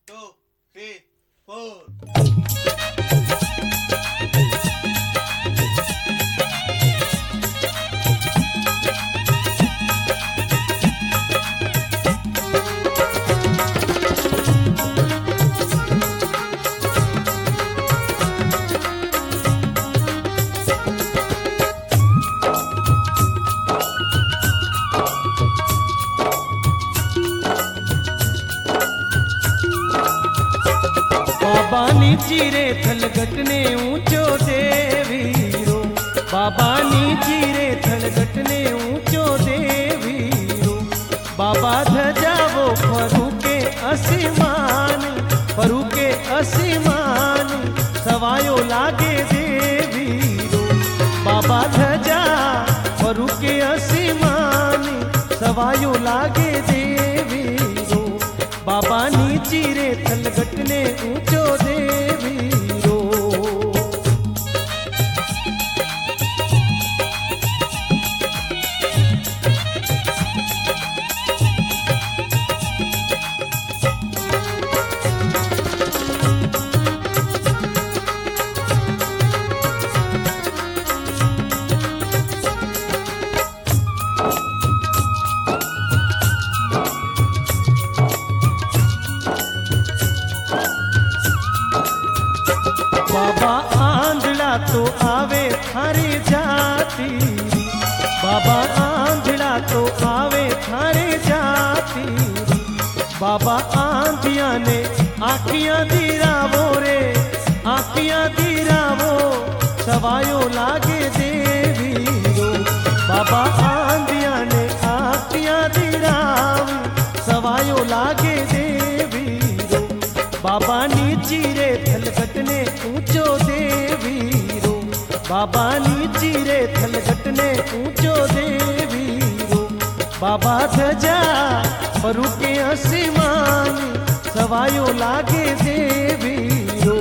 2, 3, 4. बाबानी चीरे थलगटने ऊंचो देवीरो, बाबानी चीरे थलगटने ऊंचो देवीरो। बाबा धजावो फरूके आसमान, फरूके आसमान सवायो लागे देवीरो। बाबा धजा फरूके आसमान सवायो लागे देवीरो। बाबा नी चीरे थलगटने ऊंचो देवीरो। बाबा आंधड़ा तो आवे थारे जाती, बाबा आंधड़ा तो आवे थारे जाती। बाबा आंधिया ने आखियां दिरावो रे, आखियां दिरावो सवायो लागे देवीरो। बाबा आंधिया ने आखियां दिरावो सवायो लागे देवीरो। बाबा नी चीरे थलगटने ऊंचो देवीरो। बाबा नी चीरे थलगटने ऊंचो देवीरो। बाबा धजा फरूके आसमान सवायो लागे देवीरो।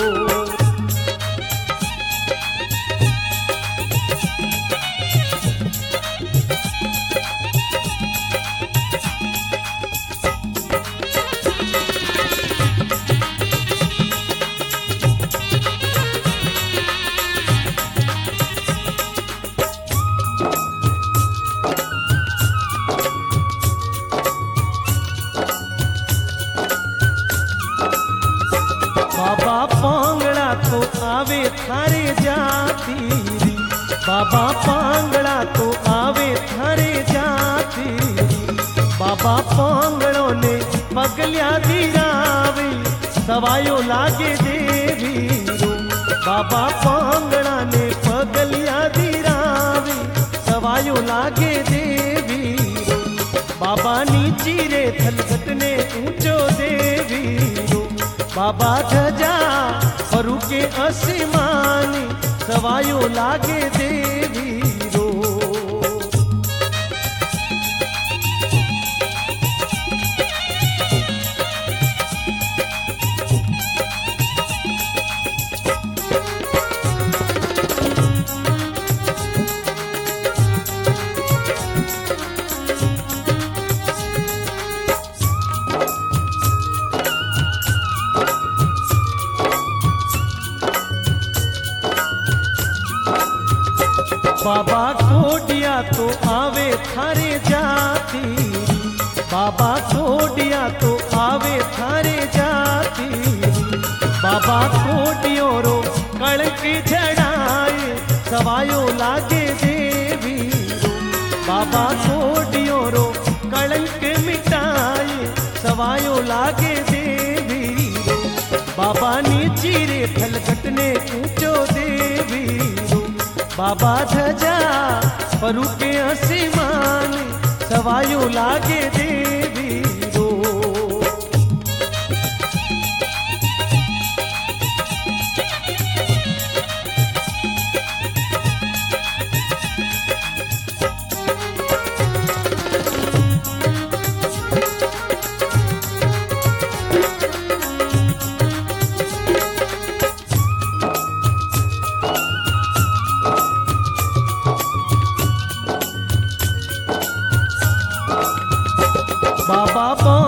बाबा पांगड़ा तो आवे थारे जाती, बाबा पांगड़ा तो आवे थारे जाती। बाबा पांगड़ों ने पगलिया दिरावे सवायो लागे देवीरो। बाबा पांगड़ा ने पगलिया दिरावे सवायो लागे देवीरो। बाबा नी चीरे थलगटने ऊंचो देवीरो। बाबा धजा फरूके आसमान सवायो लागे देवीरो। बाबा कोडिया तो आवे थारे जाती, बाबा कोडिया तो आवे थारे जाती। बाबा कोडियो रो कलंक झड़ाए सवायो लागे देवीरो। बाबा कोडियो रो कलंक मिटाए सवायो लागे देवीरो। बाबा नी चीरे थलगटने ऊंचो देवीरो। बाबा धजा फरूके आसमान सवायो लागे देवीरो।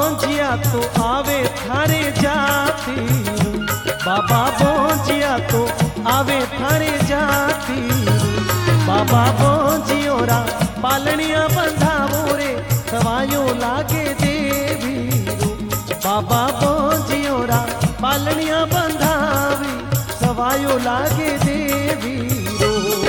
बोंजिया तो आवे थारे जाती, बाबा बोंजिया तो आवे थारे जाती, बाबा बोंजियोरा पालनिया बंधावो रे सवायो लागे देवी रो, बाबा बोंजियोरा पालनिया बंधावी सवायो लागे देवी रो।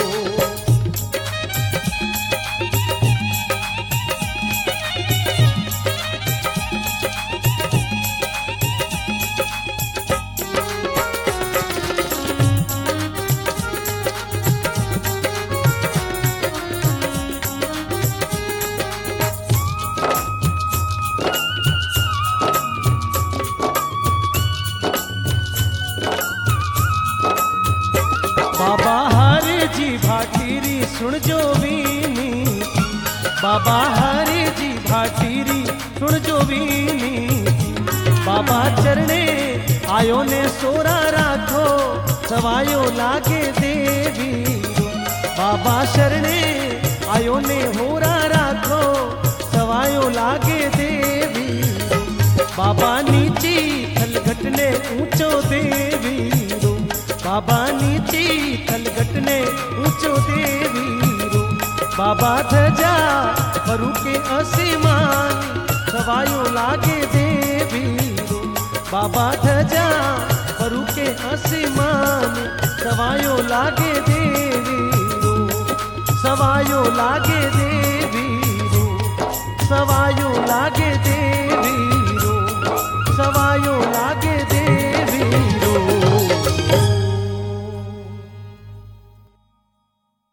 बाबा हरे जी भाटीरी सुन जो बीनी, बाबा हरे जी भाटीरी सुन जो बीनी, बाबा चरणे आयो ने सोरा राखो सवायो लागे देवी, बाबा शरणे आयो ने होरा राखो सवायो लागे देवी, बाबा नीची थलघटने ऊंचो देवी रो, बाबा नीची थलघटने ऊंचो देवी रो, बाबा धजा परू के आसमान सवायो लागे देवी रो, बाबा धजा परू के आसमान सवायो लागे देवी रो, सवायो लागे देवी रो, सवायो लागे देवी रो, सवायो लागे